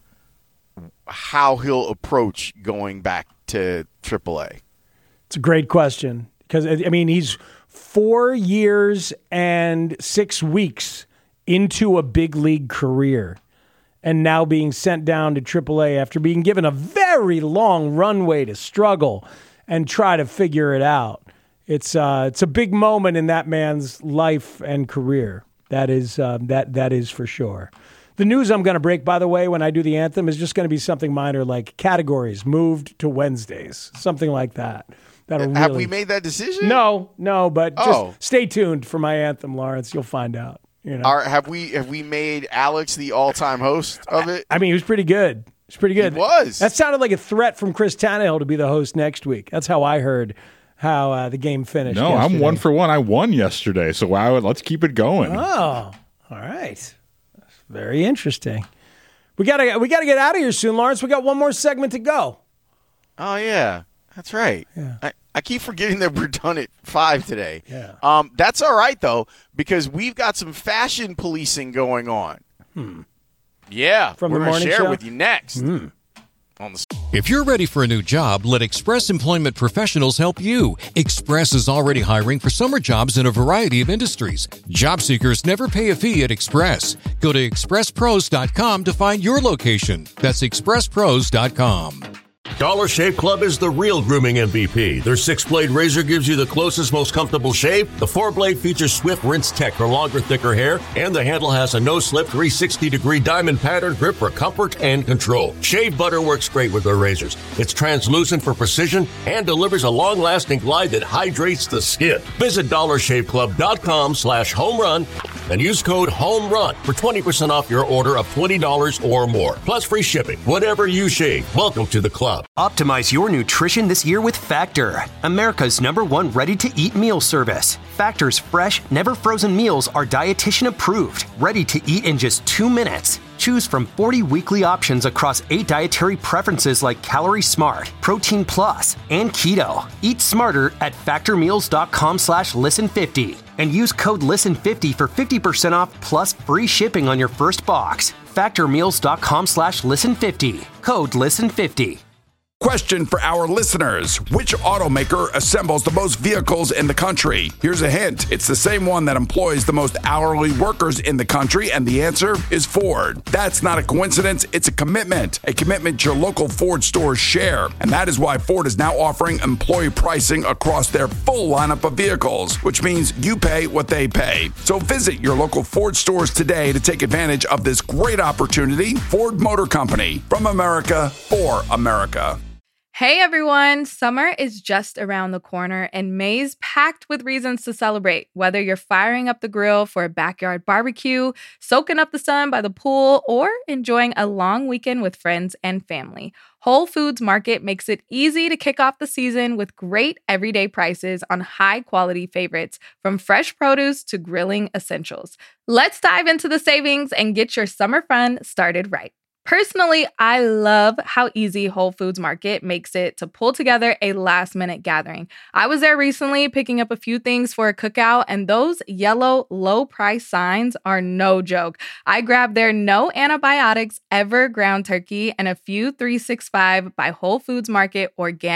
how he'll approach going back to triple A. It's a great question because, I mean, he's four years and six weeks into a big league career and now being sent down to triple A after being given a very long runway to struggle and try to figure it out. It's uh, it's a big moment in that man's life and career. That is uh, that that is for sure. The news I'm going to break, by the way, when I do the anthem is just going to be something minor like categories moved to Wednesdays, something like that. That'll Have really... we made that decision? No, no, but just Oh. stay tuned for my anthem, Lawrence. You'll find out. You know, Are, have we have we made Alex the all-time host of it? I mean, he was pretty good. He was pretty good. He was. That sounded like a threat from Chris Tannehill to be the host next week. That's how I heard how uh, the game finished. No, yesterday. I'm one for one. I won yesterday, so I would, let's keep it going. Oh, all right. That's very interesting. We gotta we gotta get out of here soon, Lawrence. We got one more segment to go. Oh yeah, that's right. Yeah. I, I keep forgetting that we're done at five today. Yeah. Um, that's all right though, because we've got some fashion policing going on. Hmm. Yeah, From we're the gonna morning share show? it with you next. Hmm. On the If you're ready for a new job, let Express Employment Professionals help you. Express is already hiring for summer jobs in a variety of industries. Job seekers never pay a fee at Express. Go to express pros dot com to find your location. That's express pros dot com. Dollar Shave Club is the real grooming M V P. Their six-blade razor gives you the closest, most comfortable shave. The four-blade features Swift Rinse Tech for longer, thicker hair. And the handle has a no-slip three sixty degree diamond pattern grip for comfort and control. Shave butter works great with their razors. It's translucent for precision and delivers a long-lasting glide that hydrates the skin. Visit dollar shave club dot com slash home run and use code HOMERUN for twenty percent off your order of twenty dollars or more. Plus free shipping. Whatever you shave, welcome to the club. Optimize your nutrition this year with Factor, America's number one ready-to-eat meal service. Factor's fresh, never frozen meals are dietitian approved, ready to eat in just two minutes. Choose from forty weekly options across eight dietary preferences like Calorie Smart, Protein Plus, and Keto. Eat smarter at factormeals.com slash listen50 and use code listen fifty for fifty percent off plus free shipping on your first box. factormeals.com slash listen50. Code listen fifty. Question for our listeners. Which automaker assembles the most vehicles in the country? Here's a hint. It's the same one that employs the most hourly workers in the country, and the answer is Ford. That's not a coincidence. It's a commitment. A commitment your local Ford stores share. And that is why Ford is now offering employee pricing across their full lineup of vehicles, which means you pay what they pay. So visit your local Ford stores today to take advantage of this great opportunity. Ford Motor Company. From America, for America. Hey everyone, summer is just around the corner and May's packed with reasons to celebrate. Whether you're firing up the grill for a backyard barbecue, soaking up the sun by the pool, or enjoying a long weekend with friends and family, Whole Foods Market makes it easy to kick off the season with great everyday prices on high-quality favorites, from fresh produce to grilling essentials. Let's dive into the savings and get your summer fun started right. Personally, I love how easy Whole Foods Market makes it to pull together a last-minute gathering. I was there recently picking up a few things for a cookout, and those yellow low-price signs are no joke. I grabbed their no antibiotics ever ground turkey and a few three sixty-five by Whole Foods Market organic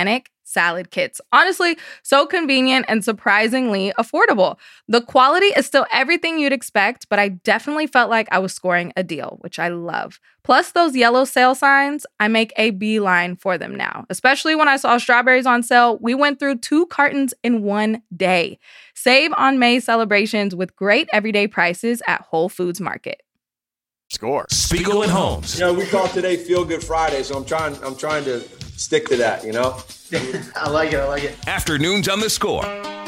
salad kits. Honestly, so convenient and surprisingly affordable. The quality is still everything you'd expect, but I definitely felt like I was scoring a deal, which I love. Plus those yellow sale signs, I make a beeline for them now. Especially when I saw strawberries on sale, we went through two cartons in one day. Save on May celebrations with great everyday prices at Whole Foods Market. Score. Spiegel and Holmes. You know, we call today Feel Good Friday, so I'm trying I'm trying to stick to that, you know? I like it, I like it. Afternoons on The Score.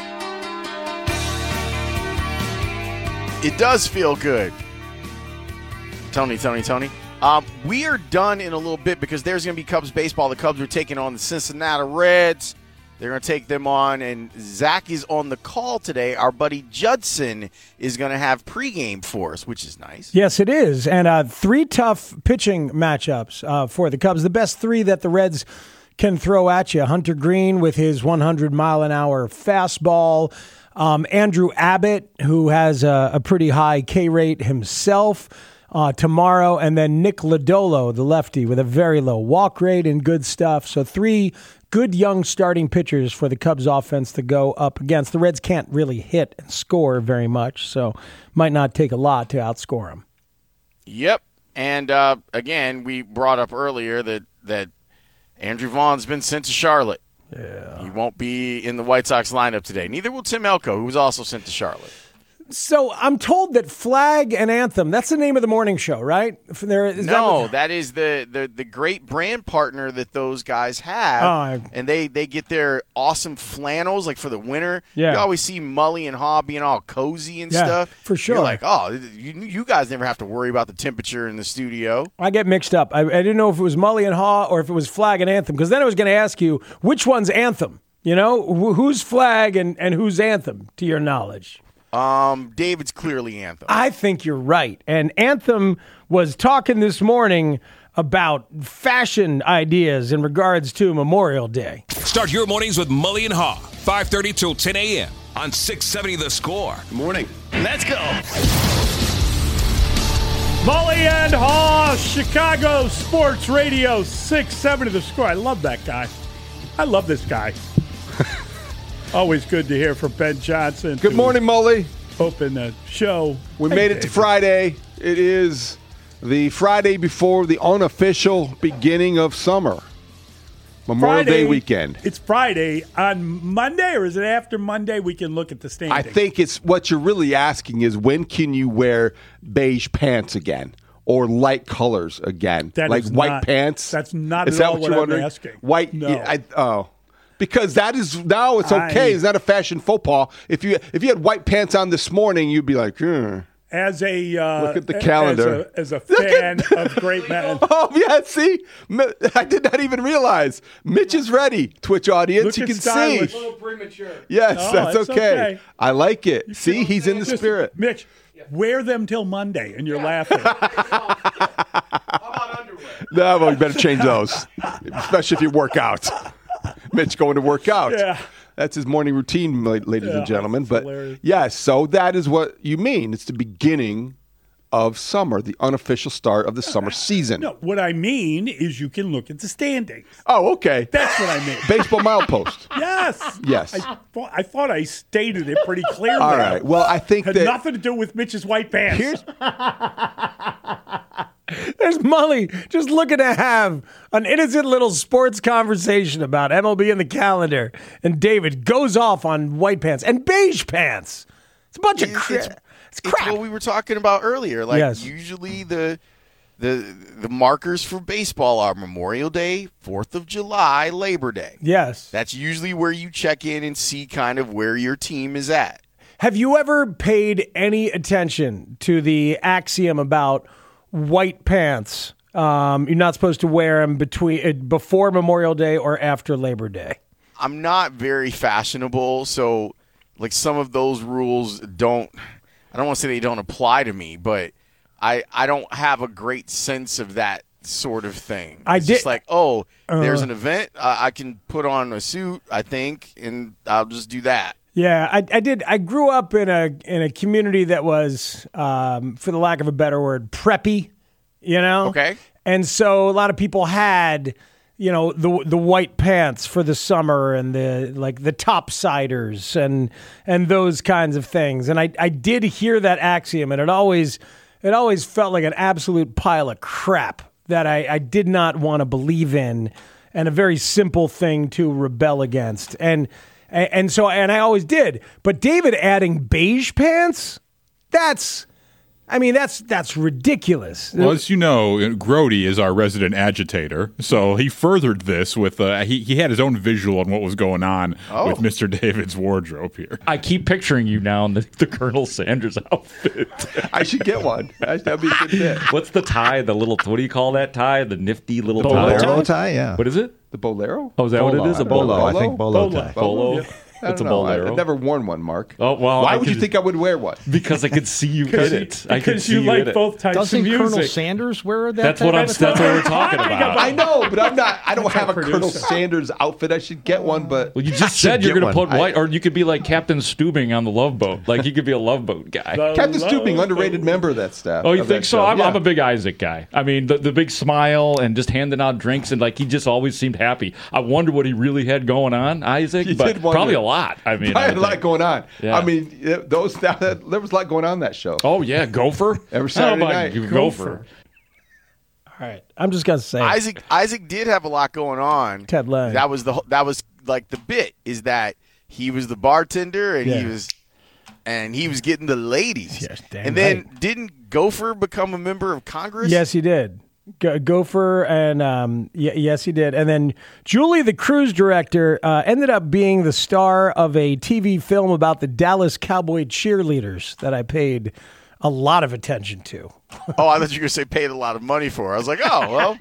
It does feel good. Tony, Tony, Tony. Um, we are done in a little bit because there's going to be Cubs baseball. The Cubs are taking on the Cincinnati Reds. They're going to take them on, and Zach is on the call today. Our buddy Judson is going to have pregame for us, which is nice. Yes, it is. And uh, three tough pitching matchups uh, for the Cubs. The best three that the Reds can throw at you. Hunter Green with his one hundred mile an hour fastball. Um, Andrew Abbott, who has a, a pretty high K rate himself uh, tomorrow. And then Nick Lodolo, the lefty, with a very low walk rate and good stuff. So three good young starting pitchers for the Cubs offense to go up against. The Reds can't really hit and score very much, so might not take a lot to outscore them. Yep. And, uh, again, we brought up earlier that, that Andrew Vaughn's been sent to Charlotte. Yeah. He won't be in the White Sox lineup today. Neither will Tim Elko, who was also sent to Charlotte. So I'm told that Flag and Anthem, that's the name of the morning show, right? There, is no, that, that is the, the, the great brand partner that those guys have. Oh, I, and they, they get their awesome flannels, like for the winter. Yeah. You always see Mully and Haw being all cozy and yeah, stuff. For sure. You're like, oh, you, you guys never have to worry about the temperature in the studio. I get mixed up. I, I didn't know if it was Mully and Haw or if it was Flag and Anthem, because then I was going to ask you, which one's Anthem? You know, wh- who's Flag and, and who's Anthem, to your knowledge? Um, David's clearly Anthem. I think you're right. And Anthem was talking this morning about fashion ideas in regards to Memorial Day. Start your mornings with Mully and Haw, five thirty till ten a.m. on six seventy The Score. Good morning. Let's go. Mully and Haw, Chicago Sports Radio, six seventy The Score. I love that guy. I love this guy. Always good to hear from Ben Johnson. Good morning, Mully. Open the show. We hey, made it David. to Friday. It is the Friday before the unofficial beginning of summer. Memorial Friday, Day weekend. It's Friday. On Monday, or is it after Monday we can look at the standings? I think it's what you're really asking is when can you wear beige pants again? Or light colors again? That like is white not, pants? That's not is at that all what what you're I'm wondering? asking. White? No. Yeah, I, oh. Because that is now it's okay. I, it's not a fashion faux pas. If you if you had white pants on this morning, you'd be like, hmm. As a uh, look at the calendar. As a, as a fan of great men. Oh yeah, see, I did not even realize. Mitch is ready. Twitch audience, look you can stylish. see. A little premature. Yes, no, that's, that's okay. okay. I like it. See, he's in the Just, spirit. Mitch, yeah. Wear them till Monday, and you're yeah. laughing. No, well, you better change those, especially if you work out. Mitch going to work out. Yeah. That's his morning routine, ladies yeah, and gentlemen. But hilarious. yes, so that is what you mean. It's the beginning of summer, the unofficial start of the summer season. No, what I mean is you can look at the standings. Oh, okay. That's what I mean. Baseball milepost. Yes. Yes. I, I thought I stated it pretty clearly. All right. Well, I think had that nothing to do with Mitch's white pants. Here's There's Mully just looking to have an innocent little sports conversation about M L B and the calendar, and David goes off on white pants and beige pants. It's a bunch it's, of crap. It's, it's crap. It's what we were talking about earlier. Like yes. usually the the the markers for baseball are Memorial Day, Fourth of July, Labor Day. Yes, that's usually where you check in and see kind of where your team is at. Have you ever paid any attention to the axiom about white pants? Um, you're not supposed to wear them between before Memorial Day or after Labor Day. I'm not very fashionable, so like some of those rules don't. I don't want to say they don't apply to me, but I I don't have a great sense of that sort of thing. I it's did just like, oh, uh, there's an event. Uh, I can put on a suit, I think, and I'll just do that. Yeah, I, I did. I grew up in a in a community that was, um, for the lack of a better word, preppy. You know. Okay. And so a lot of people had, you know, the the white pants for the summer and the like the topsiders and and those kinds of things. And I, I did hear that axiom, and it always it always felt like an absolute pile of crap that I, I did not want to believe in, and a very simple thing to rebel against. And and so and I always did. But David adding beige pants, that's I mean, that's that's ridiculous. Well, as you know, Grody is our resident agitator, so he furthered this with uh, he he had his own visual on what was going on oh. with Mister David's wardrobe here. I keep picturing you now in the, the Colonel Sanders outfit. I should get one. That'd be a good fit. What's the tie? The little what do you call that tie? The nifty little Bolero tie. Bolero tie, yeah. What is it? The bolero. Oh, is that bolo. what it is? A bolo. bolo. I think bolo. Bolo. Tie. Bolo. Yeah. I It's a don't know. bolero. I've never worn one, Mark. Oh well. Why I would could, you think I would wear one? Because I could see you in it. I could Because see you you like in it. both types Doesn't of music. Colonel Sanders wear that? That's type what I'm. of That's what we're talking about. I know, but I'm not. I don't That's have our a Colonel producer. Sanders outfit. I should get one, but Well, you I just should said you're get going to one. put white, or you could be like Captain Stubing on the Love Boat. Like you could be a Love Boat guy. I, Captain Stubing, underrated member of that staff. Oh, you of think that so? show. I'm, Yeah. I'm a big Isaac guy. I mean, the, the big smile and just handing out drinks, and like he just always seemed happy. I wonder what he really had going on, Isaac. You but did wonder. probably a lot. I mean, I I had a lot think. going on. Yeah. I mean, it- those that, there was a lot going on that show. Oh yeah, Gopher Every How Saturday about night. you, Gopher. All right, I'm just gonna say Isaac Isaac did have a lot going on. Ted Lang. That was the whole- that was like the bit is that he was the bartender and Yeah. he was and he was getting the ladies. Yes, damn and then right. didn't Gopher become a member of Congress? Yes, he did. Go- Gopher and um, y- yes, he did. And then Julie, the cruise director, uh, ended up being the star of a T V film about the Dallas Cowboy cheerleaders that I paid a lot of attention to. Oh, I thought you were going to say paid a lot of money for. I was like, oh well.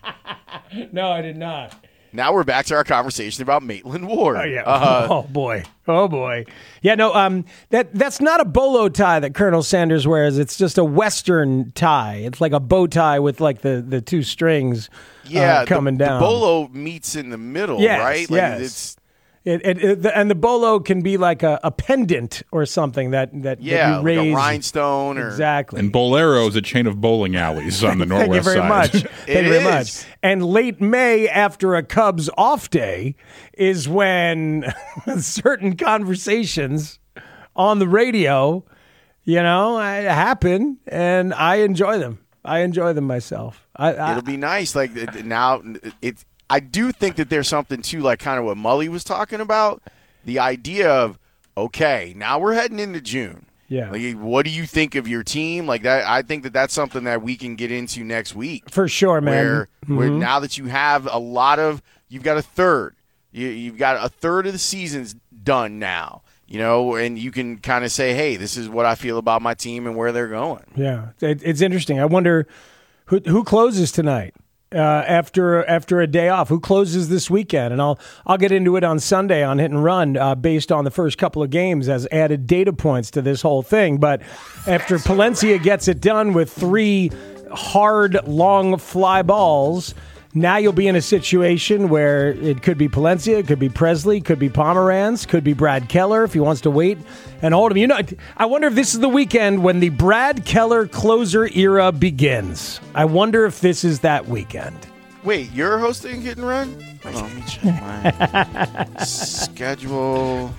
No, I did not. Now we're back to our conversation about Maitland Ward. Oh yeah. Uh, oh boy. Oh boy. Yeah. No. Um. That that's not a bolo tie that Colonel Sanders wears. It's just a Western tie. It's like a bow tie with like the, the two strings. yeah, uh, coming the, down. The bolo meets in the middle, Yes, right? Like yes. it's It, it, it, the, and the bolo can be like a, a pendant or something that that, yeah, that you like raise. a rhinestone or Exactly. And Bolero is a chain of bowling alleys on the Thank northwest you very side. much. Thank It you very is. much. And late May, after a Cubs off day, is when certain conversations on the radio, you know, happen, and I enjoy them. I enjoy them myself. I, I, It'll be nice. Like it- now, it's. I do think that there's something too, like kind of what Mully was talking about. The idea of okay, now we're heading into June. Yeah. Like, what do you think of your team? Like that, I think that that's something that we can get into next week. For sure, man. Where, where Mhm. now that you have a lot of, you've got a third. You, you've got a third of the season's done now. You know, and you can kind of say, hey, this is what I feel about my team and where they're going. Yeah, it, it's interesting. I wonder who who closes tonight uh, after after a day off. Who closes this weekend? And I'll I'll get into it on Sunday on Hit and Run uh, based on the first couple of games as added data points to this whole thing. But after Palencia gets it done with three hard, long fly balls. Now you'll be in a situation where it could be Palencia, it could be Presley, it could be Pomeranz, could be Brad Keller if he wants to wait and hold him. You know, I wonder if this is the weekend when the Brad Keller closer era begins. I wonder if this is that weekend. Wait, you're hosting Hit and Run? Hold on, let me check my schedule.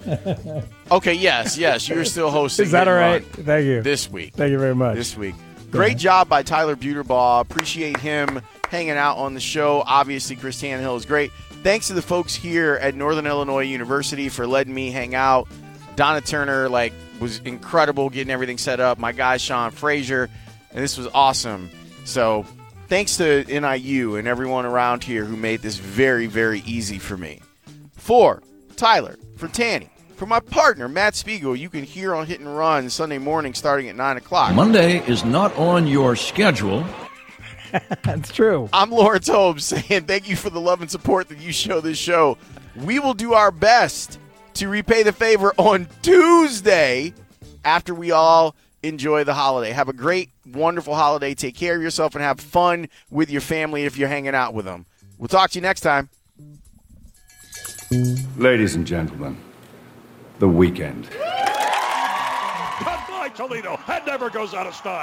Okay, yes, yes, you're still hosting. Is that Hit all and right? Run Thank you. This week. Thank you very much. This week. Great job by Tyler Buterbaugh. Appreciate him hanging out on the show. Obviously, Chris Tannehill is great. Thanks to the folks here at Northern Illinois University for letting me hang out. Donna Turner, like, was incredible getting everything set up. My guy, Sean Frazier, and this was awesome. So thanks to N I U and everyone around here who made this very, very easy for me. For Tyler, for Tanny, for my partner, Matt Spiegel, you can hear on Hit and Run Sunday morning starting at nine o'clock. Monday is not on your schedule. That's true. I'm Lawrence Holmes saying thank you for the love and support that you show this show. We will do our best to repay the favor on Tuesday after we all enjoy the holiday. Have a great, wonderful holiday. Take care of yourself and have fun with your family if you're hanging out with them. We'll talk to you next time. Ladies and gentlemen, The Weekend. Cut by Toledo. That never goes out of style.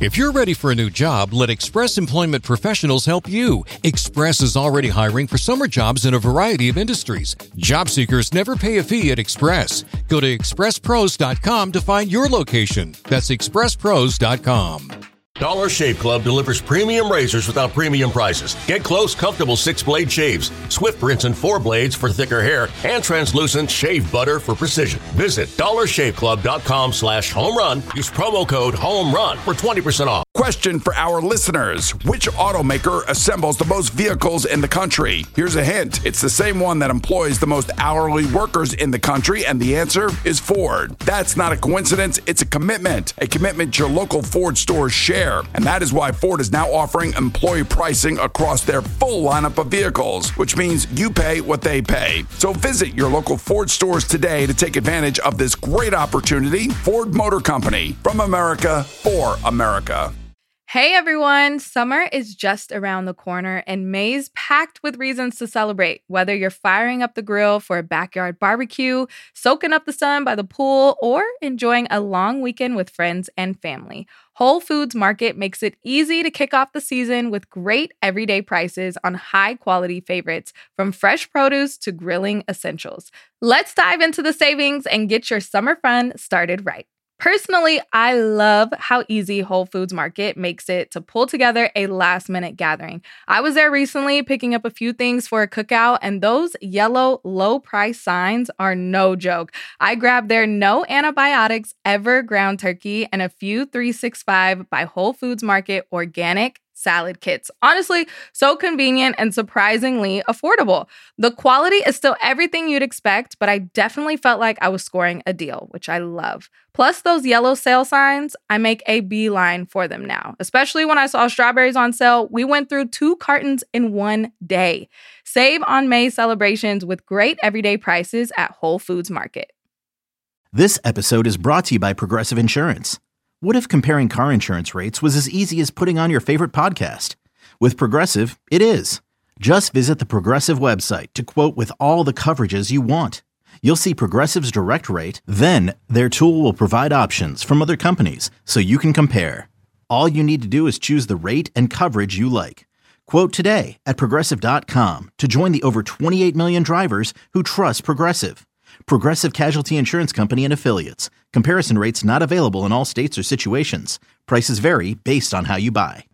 If you're ready for a new job, let Express Employment Professionals help you. Express is already hiring for summer jobs in a variety of industries. Job seekers never pay a fee at Express. Go to express pros dot com to find your location. That's express pros dot com. Dollar Shave Club delivers premium razors without premium prices. Get close, comfortable six-blade shaves, Swift rinse and four blades for thicker hair, and translucent shave butter for precision. Visit dollar shave club dot com slash home run. Use promo code HOMERUN for twenty percent off. Question for our listeners. Which automaker assembles the most vehicles in the country? Here's a hint. It's the same one that employs the most hourly workers in the country, and the answer is Ford. That's not a coincidence. It's a commitment. A commitment your local Ford stores share. And that is why Ford is now offering employee pricing across their full lineup of vehicles, which means you pay what they pay. So visit your local Ford stores today to take advantage of this great opportunity. Ford Motor Company, from America for America. Hey everyone, summer is just around the corner and May's packed with reasons to celebrate. Whether you're firing up the grill for a backyard barbecue, soaking up the sun by the pool, or enjoying a long weekend with friends and family, Whole Foods Market makes it easy to kick off the season with great everyday prices on high-quality favorites, from fresh produce to grilling essentials. Let's dive into the savings and get your summer fun started right. Personally, I love how easy Whole Foods Market makes it to pull together a last-minute gathering. I was there recently picking up a few things for a cookout, and those yellow low-price signs are no joke. I grabbed their no antibiotics ever ground turkey and a few three sixty-five by Whole Foods Market organic salad kits. Honestly, so convenient and surprisingly affordable. The quality is still everything you'd expect, but I definitely felt like I was scoring a deal, which I love. Plus those yellow sale signs, I make a beeline for them now. Especially when I saw strawberries on sale, we went through two cartons in one day. Save on May celebrations with great everyday prices at Whole Foods Market. This episode is brought to you by Progressive Insurance. What if comparing car insurance rates was as easy as putting on your favorite podcast? With Progressive, it is. Just visit the Progressive website to quote with all the coverages you want. You'll see Progressive's direct rate, then their tool will provide options from other companies so you can compare. All you need to do is choose the rate and coverage you like. Quote today at progressive dot com to join the over twenty-eight million drivers who trust Progressive. Progressive Casualty Insurance Company and Affiliates. Comparison rates not available in all states or situations. Prices vary based on how you buy.